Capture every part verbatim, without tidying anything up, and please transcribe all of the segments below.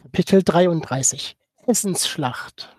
Kapitel dreiunddreißig Essensschlacht.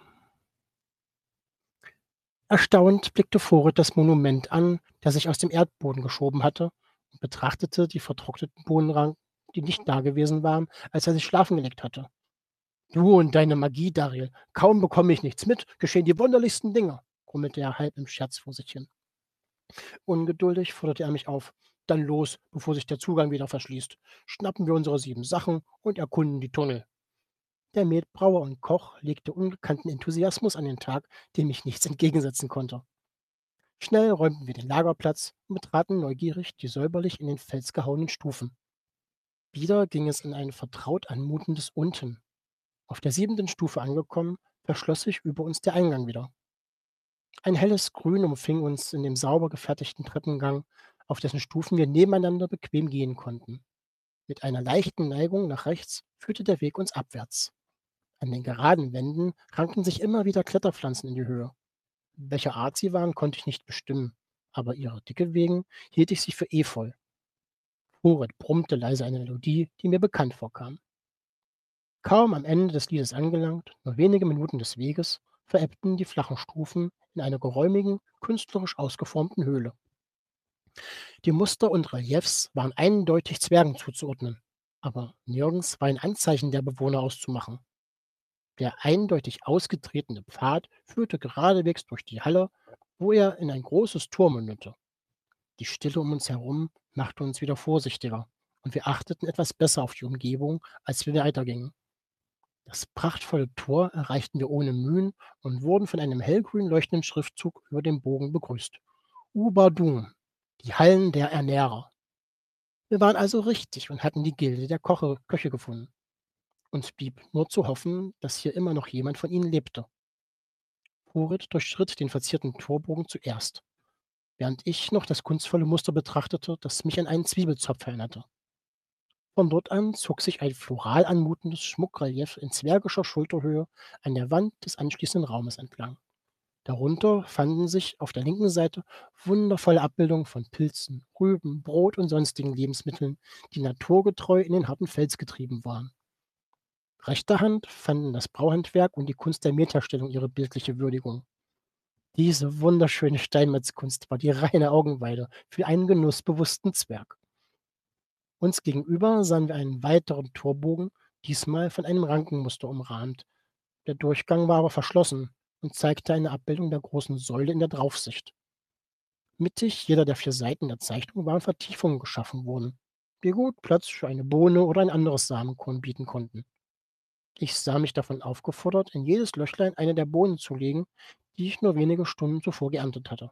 Erstaunt blickte Vorrit das Monument an, das sich aus dem Erdboden geschoben hatte, und betrachtete die vertrockneten Bohnenranken, die nicht dagewesen waren, als er sich schlafen gelegt hatte. „Du und deine Magie, Dariel, kaum bekomme ich nichts mit, geschehen die wunderlichsten Dinge“, grummelte er halb im Scherz vor sich hin. Ungeduldig forderte er mich auf. „Dann los, bevor sich der Zugang wieder verschließt. Schnappen wir unsere sieben Sachen und erkunden die Tunnel.“ Der Metbrauer und Koch legte ungekannten Enthusiasmus an den Tag, dem ich nichts entgegensetzen konnte. Schnell räumten wir den Lagerplatz und betraten neugierig die säuberlich in den Fels gehauenen Stufen. Wieder ging es in ein vertraut anmutendes Unten. Auf der siebenten Stufe angekommen, verschloss sich über uns der Eingang wieder. Ein helles Grün umfing uns in dem sauber gefertigten Treppengang, auf dessen Stufen wir nebeneinander bequem gehen konnten. Mit einer leichten Neigung nach rechts führte der Weg uns abwärts. An den geraden Wänden rankten sich immer wieder Kletterpflanzen in die Höhe. Welcher Art sie waren, konnte ich nicht bestimmen, aber ihrer Dicke wegen hielt ich sie für Efeu. Horit brummte leise eine Melodie, die mir bekannt vorkam. Kaum am Ende des Liedes angelangt, nur wenige Minuten des Weges, verebbten die flachen Stufen in einer geräumigen, künstlerisch ausgeformten Höhle. Die Muster und Reliefs waren eindeutig Zwergen zuzuordnen, aber nirgends war ein Anzeichen der Bewohner auszumachen. Der eindeutig ausgetretene Pfad führte geradewegs durch die Halle, wo er in ein großes Tor mündete. Die Stille um uns herum machte uns wieder vorsichtiger, und wir achteten etwas besser auf die Umgebung, als wir weitergingen. Das prachtvolle Tor erreichten wir ohne Mühen und wurden von einem hellgrün leuchtenden Schriftzug über dem Bogen begrüßt. Ubadum, die Hallen der Ernährer. Wir waren also richtig und hatten die Gilde der Koche, Köche gefunden. Uns blieb nur zu hoffen, dass hier immer noch jemand von ihnen lebte. Horit durchschritt den verzierten Torbogen zuerst, während ich noch das kunstvolle Muster betrachtete, das mich an einen Zwiebelzopf erinnerte. Von dort an zog sich ein floral anmutendes Schmuckrelief in zwergischer Schulterhöhe an der Wand des anschließenden Raumes entlang. Darunter fanden sich auf der linken Seite wundervolle Abbildungen von Pilzen, Rüben, Brot und sonstigen Lebensmitteln, die naturgetreu in den harten Fels getrieben waren. Rechter Hand fanden das Brauhandwerk und die Kunst der Metherstellung ihre bildliche Würdigung. Diese wunderschöne Steinmetzkunst war die reine Augenweide für einen genussbewussten Zwerg. Uns gegenüber sahen wir einen weiteren Torbogen, diesmal von einem Rankenmuster umrahmt. Der Durchgang war aber verschlossen und zeigte eine Abbildung der großen Säule in der Draufsicht. Mittig jeder der vier Seiten der Zeichnung waren Vertiefungen geschaffen worden, die gut Platz für eine Bohne oder ein anderes Samenkorn bieten konnten. Ich sah mich davon aufgefordert, in jedes Löchlein eine der Bohnen zu legen, die ich nur wenige Stunden zuvor geerntet hatte.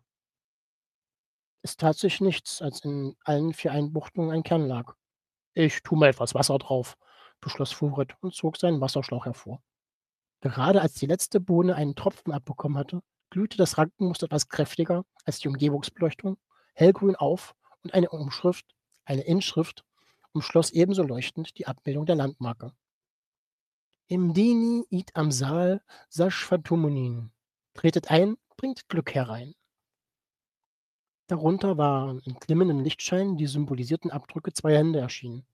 Es tat sich nichts, als in allen vier Einbuchtungen ein Kern lag. „Ich tu mal etwas Wasser drauf“, beschloss Vorrit und zog seinen Wasserschlauch hervor. Gerade als die letzte Bohne einen Tropfen abbekommen hatte, glühte das Rankenmuster etwas kräftiger als die Umgebungsbeleuchtung, hellgrün auf, und eine Umschrift eine Inschrift umschloss ebenso leuchtend die Abbildung der Landmarke. „Imdeni id Amsal Sashfatomunin“. Tretet ein, bringt Glück herein. Darunter waren in glimmenden Lichtscheinen die symbolisierten Abdrücke zweier Hände erschienen.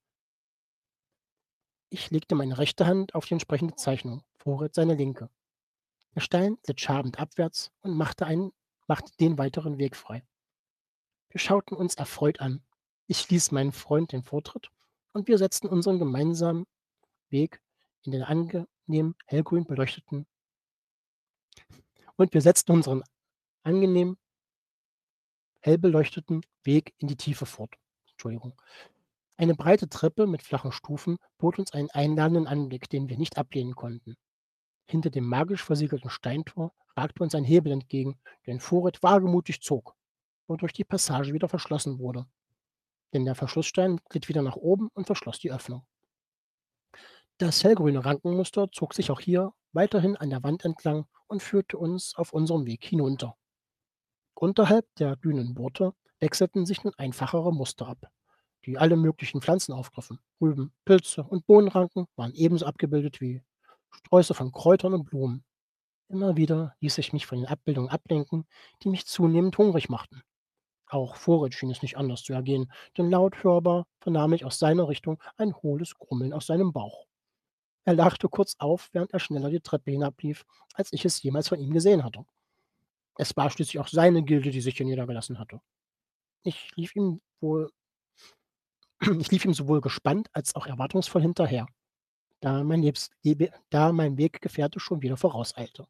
Ich legte meine rechte Hand auf die entsprechende Zeichnung, Vorrit seine linke. Der Stein glitt schabend abwärts und machte einen machte den weiteren Weg frei. Wir schauten uns erfreut an. Ich ließ meinen Freund den Vortritt, und wir setzten unseren gemeinsamen Weg in den angenehm hellgrün beleuchteten und wir setzten unseren angenehm hell beleuchteten Weg in die Tiefe fort. Entschuldigung. Eine breite Treppe mit flachen Stufen bot uns einen einladenden Anblick, den wir nicht ablehnen konnten. Hinter dem magisch versiegelten Steintor ragte uns ein Hebel entgegen, den Vorrit wagemutig zog, wodurch die Passage wieder verschlossen wurde. Denn der Verschlussstein glitt wieder nach oben und verschloss die Öffnung. Das hellgrüne Rankenmuster zog sich auch hier weiterhin an der Wand entlang und führte uns auf unserem Weg hinunter. Unterhalb der dünnen Borte wechselten sich nun einfachere Muster ab, die alle möglichen Pflanzen aufgriffen. Rüben, Pilze und Bohnenranken waren ebenso abgebildet wie Sträuße von Kräutern und Blumen. Immer wieder ließ ich mich von den Abbildungen ablenken, die mich zunehmend hungrig machten. Auch Vorrit schien es nicht anders zu ergehen, denn laut hörbar vernahm ich aus seiner Richtung ein hohles Grummeln aus seinem Bauch. Er lachte kurz auf, während er schneller die Treppe hinablief, als ich es jemals von ihm gesehen hatte. Es war schließlich auch seine Gilde, die sich hier niedergelassen hatte. Ich lief ihm wohl ich lief ihm sowohl gespannt als auch erwartungsvoll hinterher, da mein Lebs Lebe da mein Weggefährte schon wieder vorauseilte.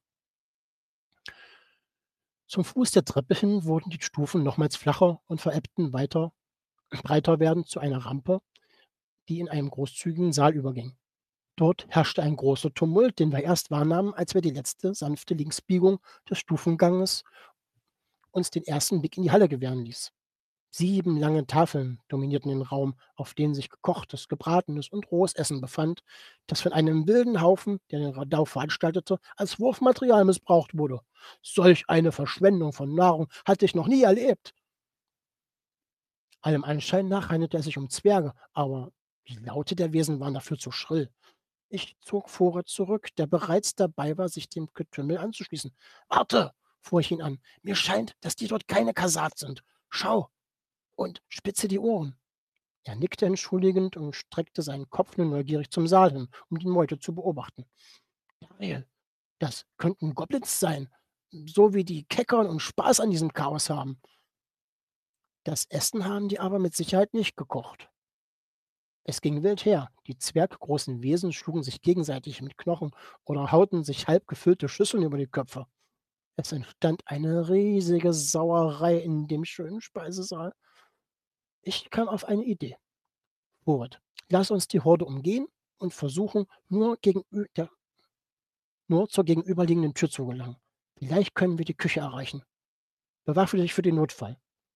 Zum Fuß der Treppe hin wurden die Stufen nochmals flacher und verebbten weiter breiter werdend zu einer Rampe, die in einen großzügigen Saal überging. Dort herrschte ein großer Tumult, den wir erst wahrnahmen, als wir die letzte sanfte Linksbiegung des Stufenganges uns den ersten Blick in die Halle gewähren ließ. Sieben lange Tafeln dominierten den Raum, auf denen sich gekochtes, gebratenes und rohes Essen befand, das von einem wilden Haufen, der den Radau veranstaltete, als Wurfmaterial missbraucht wurde. Solch eine Verschwendung von Nahrung hatte ich noch nie erlebt. Allem Anschein nach handelte es sich um Zwerge, aber die Laute der Wesen waren dafür zu schrill. Ich zog Vorrat zurück, der bereits dabei war, sich dem Getümmel anzuschließen. „Warte!" fuhr ich ihn an. „Mir scheint, dass die dort keine Kasat sind. Schau und spitze die Ohren." Er nickte entschuldigend und streckte seinen Kopf nun neugierig zum Saal hin, um die Meute zu beobachten. „Geil, das könnten Goblins sein, so wie die keckern und Spaß an diesem Chaos haben. Das Essen haben die aber mit Sicherheit nicht gekocht." Es ging wild her. Die zwerggroßen Wesen schlugen sich gegenseitig mit Knochen oder hauten sich halb gefüllte Schüsseln über die Köpfe. Es entstand eine riesige Sauerei in dem schönen Speisesaal. Ich kam auf eine Idee. Robert, lass uns die Horde umgehen und versuchen, nur, gegenü der, nur zur gegenüberliegenden Tür zu gelangen. Vielleicht können wir die Küche erreichen. Bewaffne dich für den Notfall.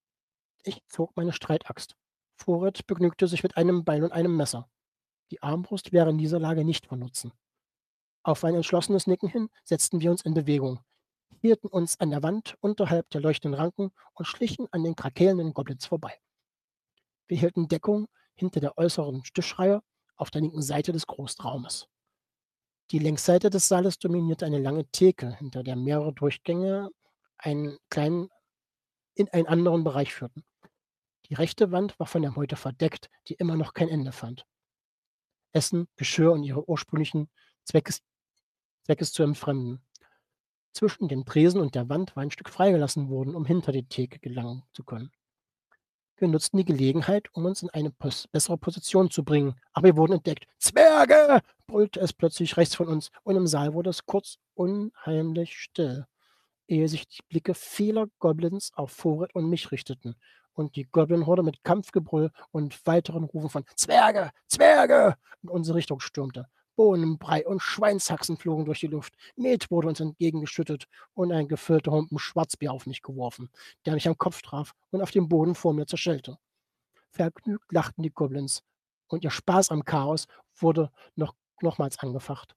Ich zog meine Streitaxt. Vorrat begnügte sich mit einem Beil und einem Messer. Die Armbrust wäre in dieser Lage nicht von Nutzen. Auf ein entschlossenes Nicken hin setzten wir uns in Bewegung, hielten uns an der Wand unterhalb der leuchtenden Ranken und schlichen an den krakelnden Goblins vorbei. Wir hielten Deckung hinter der äußeren Tischreihe auf der linken Seite des Großraumes. Die Längsseite des Saales dominierte eine lange Theke, hinter der mehrere Durchgänge einen kleinen in einen anderen Bereich führten. Die rechte Wand war von der Meute verdeckt, die immer noch kein Ende fand. Essen, Geschirr und ihre ursprünglichen Zweckes, Zweckes zu entfremden. Zwischen dem Tresen und der Wand war ein Stück freigelassen worden, um hinter die Theke gelangen zu können. Wir nutzten die Gelegenheit, um uns in eine pos bessere Position zu bringen, aber wir wurden entdeckt. „Zwerge!" brüllte es plötzlich rechts von uns, und im Saal wurde es kurz unheimlich still, ehe sich die Blicke vieler Goblins auf Vorrat und mich richteten und die Goblin-Horde mit Kampfgebrüll und weiteren Rufen von „Zwerge! Zwerge!" in unsere Richtung stürmte. Bohnenbrei und Schweinshaxen flogen durch die Luft. Met wurde uns entgegengeschüttet und ein gefüllter Humpen Schwarzbier auf mich geworfen, der mich am Kopf traf und auf dem Boden vor mir zerschellte. Vergnügt lachten die Goblins, und ihr Spaß am Chaos wurde noch nochmals angefacht.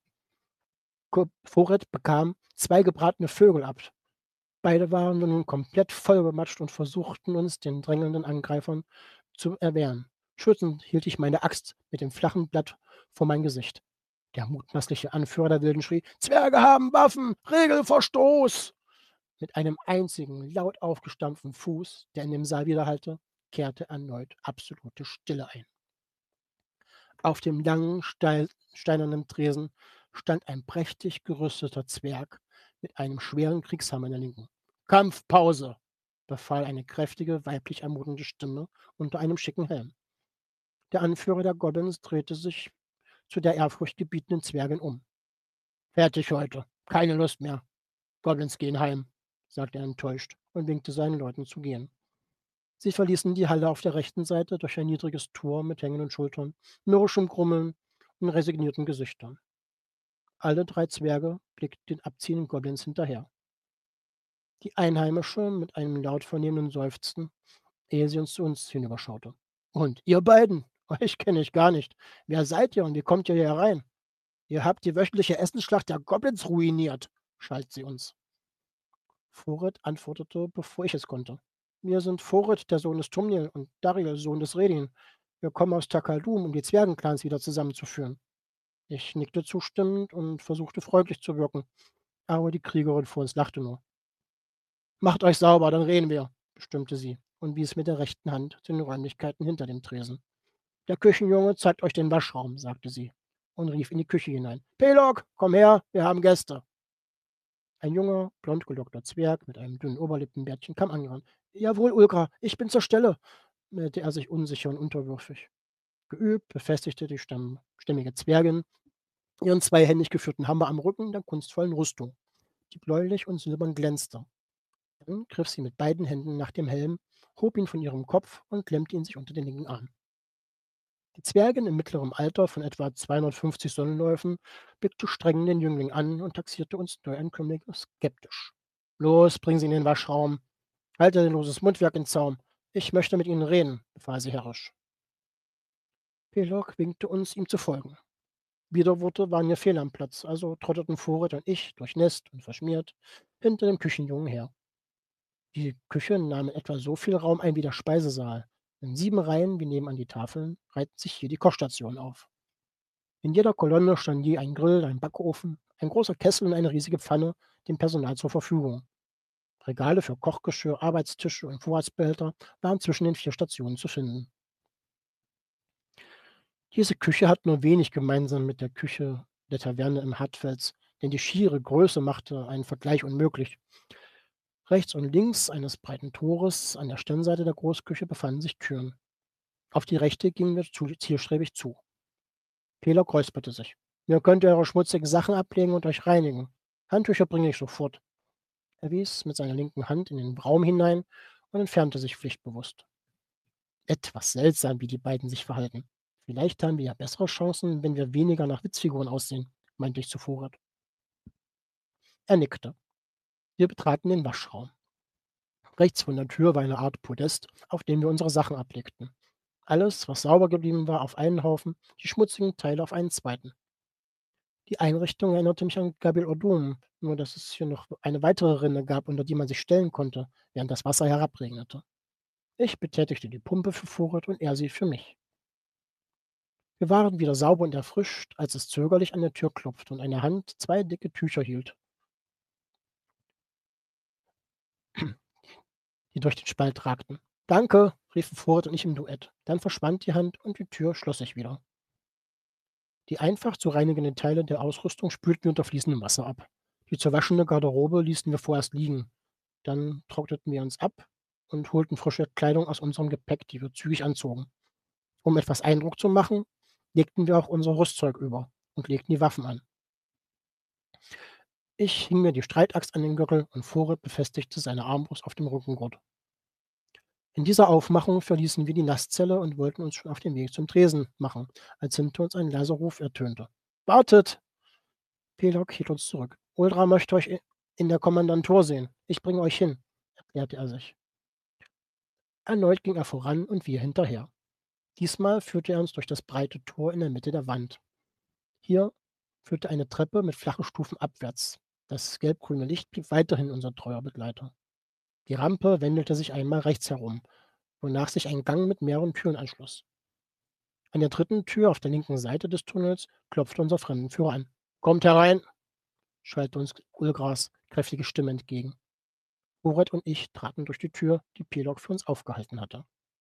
Ko Vorrat bekam zwei gebratene Vögel ab. Beide waren nun komplett vollgematscht und versuchten uns, den drängelnden Angreifern, zu erwehren. Schützend hielt ich meine Axt mit dem flachen Blatt vor mein Gesicht. Der mutmaßliche Anführer der Wilden schrie: „Zwerge haben Waffen! Regelverstoß!" Mit einem einzigen, laut aufgestampften Fuß, der in dem Saal widerhallte, kehrte erneut absolute Stille ein. Auf dem langen, steil steinernen Tresen stand ein prächtig gerüsteter Zwerg mit einem schweren Kriegshammer in der Linken. „Kampfpause!" befahl eine kräftige, weiblich anmutende Stimme unter einem schicken Helm. Der Anführer der Goblins drehte sich zu der ehrfurchtgebietenden Zwergin um. „Fertig heute. Keine Lust mehr. Goblins gehen heim", sagte er enttäuscht und winkte seinen Leuten zu gehen. Sie verließen die Halle auf der rechten Seite durch ein niedriges Tor mit hängenden Schultern, mürrischem Grummeln und resignierten Gesichtern. Alle drei Zwerge blickten den abziehenden Goblins hinterher. Die Einheimische mit einem laut vernehmenden Seufzen, ehe sie uns zu uns hinüberschaute. „Und ihr beiden? Euch kenne ich gar nicht. Wer seid ihr und wie kommt ihr hier herein? Ihr habt die wöchentliche Essensschlacht der Goblins ruiniert", schalt sie uns. Forit antwortete, bevor ich es konnte. „Wir sind Forit, der Sohn des Tumnil, und Dariel, Sohn des Redin. Wir kommen aus Takaldum, um die Zwergenclans wieder zusammenzuführen." Ich nickte zustimmend und versuchte freundlich zu wirken, aber die Kriegerin vor uns lachte nur. „Macht euch sauber, dann reden wir", bestimmte sie und wies mit der rechten Hand zu den Räumlichkeiten hinter dem Tresen. „Der Küchenjunge zeigt euch den Waschraum", sagte sie. und rief in die Küche hinein: „Pelok, komm her, wir haben Gäste!“ Ein junger, blondgelockter Zwerg mit einem dünnen Oberlippenbärtchen kam angerannt. „Jawohl, Ulgra, ich bin zur Stelle“, meldete er sich unsicher und unterwürfig. Geübt befestigte die stamm stämmige Zwergin ihren zweihändig geführten Hammer am Rücken der kunstvollen Rüstung, die bläulich und silbern glänzte. Dann griff sie mit beiden Händen nach dem Helm, hob ihn von ihrem Kopf und klemmte ihn sich unter den linken Arm. Die Zwergin im mittleren Alter von etwa zweihundertfünfzig Sonnenläufen blickte streng den Jüngling an und taxierte uns Neuankömmlinge skeptisch. „Los, bring sie in den Waschraum. Haltet dein loses Mundwerk in Zaum. Ich möchte mit Ihnen reden“, befahl sie herrisch. Pelok winkte uns, ihm zu folgen. Widerworte waren ihr fehl am Platz, also trotteten Vorrit und ich, durchnässt und verschmiert, hinter dem Küchenjungen her. Die Küche nahm in etwa so viel Raum ein wie der Speisesaal. In sieben Reihen wie nebenan die Tafeln reihten sich hier die Kochstationen auf. In jeder Kolonne stand je ein Grill, ein Backofen, ein großer Kessel und eine riesige Pfanne dem Personal zur Verfügung. Regale für Kochgeschirr, Arbeitstische und Vorratsbehälter waren zwischen den vier Stationen zu finden. Diese Küche hat nur wenig gemeinsam mit der Küche der Taverne im Hartfels, denn die schiere Größe machte einen Vergleich unmöglich. Rechts und links eines breiten Tores an der Stirnseite der Großküche befanden sich Türen. Auf die rechte gingen wir zu zielstrebig zu. Peter räusperte sich. „Ihr könnt eure schmutzigen Sachen ablegen und euch reinigen. Handtücher bringe ich sofort.“ Er wies mit seiner linken Hand in den Raum hinein und entfernte sich pflichtbewusst. Etwas seltsam, wie die beiden sich verhalten. Vielleicht haben wir ja bessere Chancen, wenn wir weniger nach Witzfiguren aussehen, meinte ich zu Vorrat. Er nickte. Wir betraten den Waschraum. Rechts von der Tür war eine Art Podest, auf dem wir unsere Sachen ablegten. Alles, was sauber geblieben war, auf einen Haufen, die schmutzigen Teile auf einen zweiten. Die Einrichtung erinnerte mich an Gabil Odum, nur dass es hier noch eine weitere Rinne gab, unter die man sich stellen konnte, während das Wasser herabregnete. Ich betätigte die Pumpe für Vorrat und er sie für mich. Wir waren wieder sauber und erfrischt, als es zögerlich an der Tür klopfte und eine Hand zwei dicke Tücher hielt, die durch den Spalt ragten. „Danke“, riefen Vorrat und ich im Duett. Dann verschwand die Hand und die Tür schloss sich wieder. Die einfach zu reinigenden Teile der Ausrüstung spülten wir unter fließendem Wasser ab. Die zu waschende Garderobe ließen wir vorerst liegen. Dann trockneten wir uns ab und holten frische Kleidung aus unserem Gepäck, die wir zügig anzogen. Um etwas Eindruck zu machen, legten wir auch unser Rüstzeug über und legten die Waffen an. Ich hing mir die Streitaxt an den Gürtel und Vorrat befestigte seine Armbrust auf dem Rückengurt. In dieser Aufmachung verließen wir die Nasszelle und wollten uns schon auf den Weg zum Tresen machen, als hinter uns ein leiser Ruf ertönte. „Wartet!“ Pelok hielt uns zurück. „Uldra möchte euch i in der Kommandantur sehen. Ich bringe euch hin“, erklärte er sich. Erneut ging er voran und wir hinterher. Diesmal führte er uns durch das breite Tor in der Mitte der Wand. Hier führte eine Treppe mit flachen Stufen abwärts. Das gelbgrüne Licht blieb weiterhin unser treuer Begleiter. Die Rampe wendete sich einmal rechts herum, wonach sich ein Gang mit mehreren Türen anschloss. An der dritten Tür auf der linken Seite des Tunnels klopfte unser Fremdenführer an. „Kommt herein!“ schallte uns Ulgras kräftige Stimme entgegen. Boret und ich traten durch die Tür, die Pelok für uns aufgehalten hatte.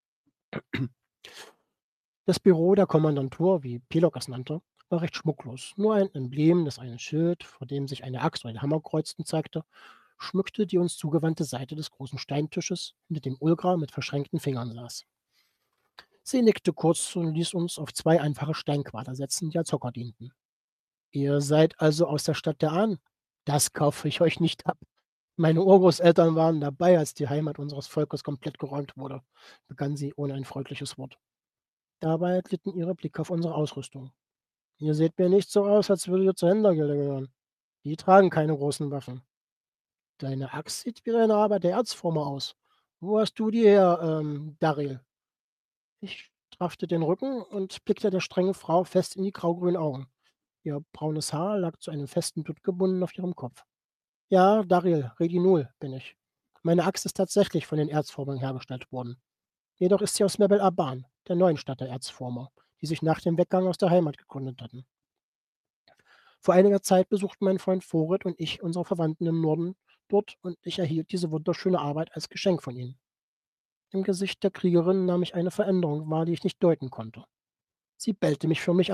Das Büro der Kommandantur, wie Pelok es nannte, war recht schmucklos. Nur ein Emblem, das einen Schild, vor dem sich eine Axt oder ein Hammer kreuzten, zeigte, schmückte die uns zugewandte Seite des großen Steintisches, hinter dem Ulgra mit verschränkten Fingern saß. Sie nickte kurz und ließ uns auf zwei einfache Steinquader setzen, die als Hocker dienten. „Ihr seid also aus der Stadt der Ahnen? Das kaufe ich euch nicht ab. Meine Urgroßeltern waren dabei, als die Heimat unseres Volkes komplett geräumt wurde“, begann sie ohne ein freundliches Wort. Dabei glitten ihre Blicke auf unsere Ausrüstung. „Ihr seht mir nicht so aus, als würdet ihr zur Händlergilde gehören. Die tragen keine großen Waffen. Deine Axt sieht wie deine Arbeit der Erzformer aus. Wo hast du die her, ähm, Daril?“ Ich straffte den Rücken und blickte der strengen Frau fest in die graugrünen Augen. Ihr braunes Haar lag zu einem festen Dutt gebunden auf ihrem Kopf. „Ja, Daril Redinul bin ich. Meine Axt ist tatsächlich von den Erzformern hergestellt worden. Jedoch ist sie aus Mebel Aban, der neuen Stadt der Erzformer, die sich nach dem Weggang aus der Heimat gegründet hatten. Vor einiger Zeit besuchten mein Freund Vorit und ich unsere Verwandten im Norden dort und ich erhielt diese wunderschöne Arbeit als Geschenk von ihnen. Im Gesicht der Kriegerin nahm ich eine Veränderung wahr, die ich nicht deuten konnte. Sie bellte mich für mich an.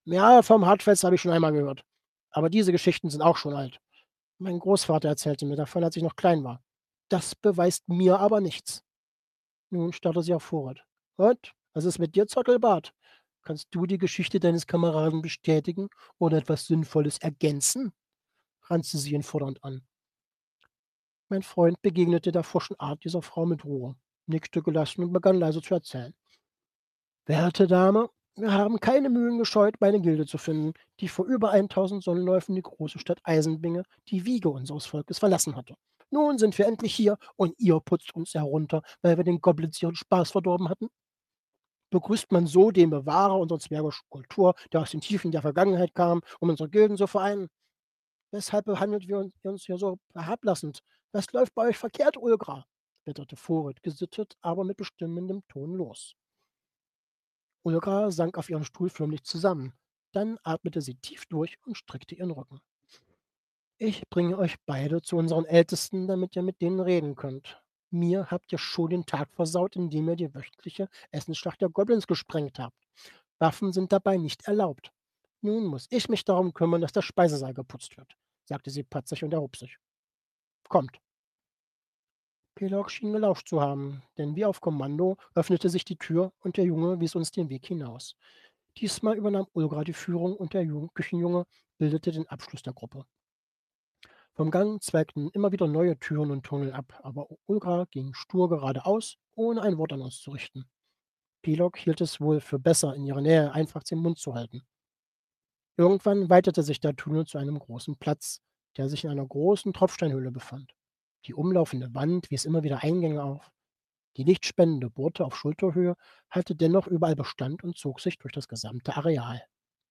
Ja, vom Hartfels habe ich schon einmal gehört. Aber diese Geschichten sind auch schon alt. Mein Großvater erzählte mir davon, als ich noch klein war. Das beweist mir aber nichts. Nun starrte sie auf Vorrat. Und? Was ist mit dir, Zottelbart? Kannst du die Geschichte deines Kameraden bestätigen oder etwas Sinnvolles ergänzen? Ranzte sie ihn fordernd an. Mein Freund begegnete der forschen Art dieser Frau mit Ruhe, nickte gelassen und begann leise zu erzählen. Werte Dame, wir haben keine Mühen gescheut, meine Gilde zu finden, die vor über tausend Sonnenläufen die große Stadt Eisenbinge, die Wiege unseres Volkes, verlassen hatte. Nun sind wir endlich hier und ihr putzt uns herunter, weil wir den Goblins ihren Spaß verdorben hatten. Begrüßt man so den Bewahrer unserer zwergischen Kultur, der aus den Tiefen der Vergangenheit kam, um unsere Gilden zu vereinen? Weshalb behandelt wir uns ihr uns hier so herablassend? Was läuft bei euch verkehrt, Ulgra? Wetterte Vorrit, gesittet, aber mit bestimmendem Ton los. Ulga sank auf ihrem Stuhl förmlich zusammen. Dann atmete sie tief durch und streckte ihren Rücken. Ich bringe euch beide zu unseren Ältesten, damit ihr mit denen reden könnt. Mir habt ihr schon den Tag versaut, indem ihr die wöchentliche Essensschlacht der Goblins gesprengt habt. Waffen sind dabei nicht erlaubt. Nun muss ich mich darum kümmern, dass der Speisesaal geputzt wird, sagte sie patzig und erhob sich. Kommt. Pelog schien gelauscht zu haben, denn wie auf Kommando öffnete sich die Tür und der Junge wies uns den Weg hinaus. Diesmal übernahm Ulgra die Führung und der Jung Küchenjunge bildete den Abschluss der Gruppe. Vom Gang zweigten immer wieder neue Türen und Tunnel ab, aber Ulgra ging stur geradeaus, ohne ein Wort an uns zu richten. Pelog hielt es wohl für besser, in ihrer Nähe einfach den Mund zu halten. Irgendwann weitete sich der Tunnel zu einem großen Platz, der sich in einer großen Tropfsteinhöhle befand. Die umlaufende Wand wies immer wieder Eingänge auf. Die lichtspendende Burte auf Schulterhöhe hatte dennoch überall Bestand und zog sich durch das gesamte Areal.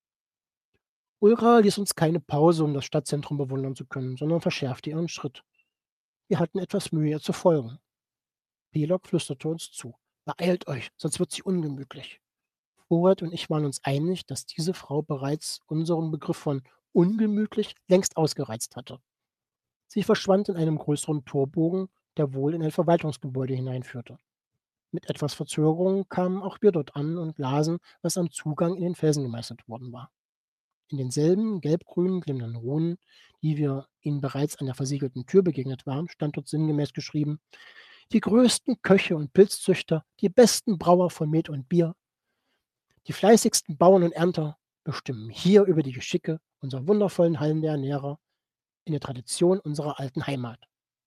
Ulra ließ uns keine Pause, um das Stadtzentrum bewundern zu können, sondern verschärfte ihren Schritt. Wir hatten etwas Mühe, ihr zu folgen. Pelog flüsterte uns zu. Beeilt euch, sonst wird sie ungemütlich. Robert und ich waren uns einig, dass diese Frau bereits unseren Begriff von ungemütlich längst ausgereizt hatte. Sie verschwand in einem größeren Torbogen, der wohl in ein Verwaltungsgebäude hineinführte. Mit etwas Verzögerung kamen auch wir dort an und lasen, was am Zugang in den Felsen gemeißelt worden war. In denselben gelb-grün glimmenden Runen, die wir ihnen bereits an der versiegelten Tür begegnet waren, stand dort sinngemäß geschrieben: Die größten Köche und Pilzzüchter, die besten Brauer von Met und Bier, die fleißigsten Bauern und Ernter bestimmen hier über die Geschicke unserer wundervollen Hallen der Ernährer in der Tradition unserer alten Heimat.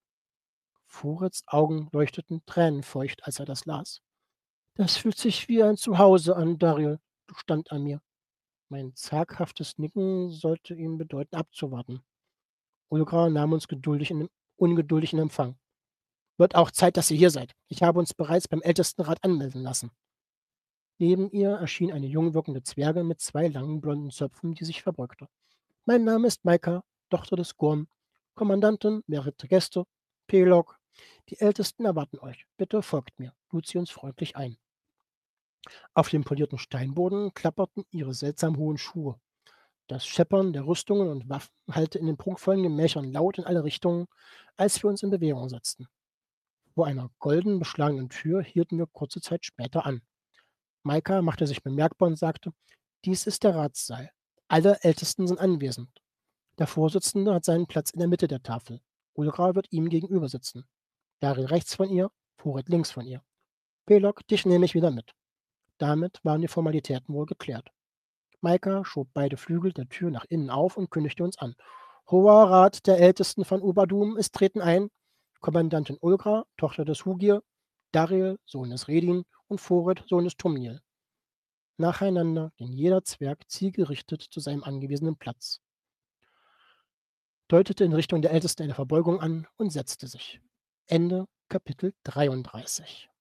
Vorits Augen leuchteten tränenfeucht, als er das las. Das fühlt sich wie ein Zuhause an, Daryl, stand an mir. Mein zaghaftes Nicken sollte ihm bedeuten, abzuwarten. Ulgra nahm uns geduldig in, ungeduldig in Empfang. Wird auch Zeit, dass ihr hier seid. Ich habe uns bereits beim Ältestenrat anmelden lassen. Neben ihr erschien eine jung wirkende Zwerge mit zwei langen blonden Zöpfen, die sich verbeugte. Mein Name ist Maika, Tochter des Gurm. Kommandantin, mehrere Gäste, Pelog. Die Ältesten erwarten euch. Bitte folgt mir, lud sie uns freundlich ein. Auf dem polierten Steinboden klapperten ihre seltsam hohen Schuhe. Das Scheppern der Rüstungen und Waffen hallte in den prunkvollen Gemächern laut in alle Richtungen, als wir uns in Bewegung setzten. Vor einer golden beschlagenen Tür hielten wir kurze Zeit später an. Maika machte sich bemerkbar und sagte: Dies ist der Ratssaal. Alle Ältesten sind anwesend. Der Vorsitzende hat seinen Platz in der Mitte der Tafel. Ulra wird ihm gegenüber sitzen. Daryl rechts von ihr, Foret links von ihr. Pelog, dich nehme ich wieder mit. Damit waren die Formalitäten wohl geklärt. Maika schob beide Flügel der Tür nach innen auf und kündigte uns an. Hoher Rat der Ältesten von Ubadum, es treten ein Kommandantin Ulgra, Tochter des Hugir, Daryl, Sohn des Redin und Foret, Sohn des Tumnil. Nacheinander ging jeder Zwerg zielgerichtet zu seinem angewiesenen Platz, deutete in Richtung der Ältesten eine Verbeugung an und setzte sich. Ende Kapitel dreiunddreißig.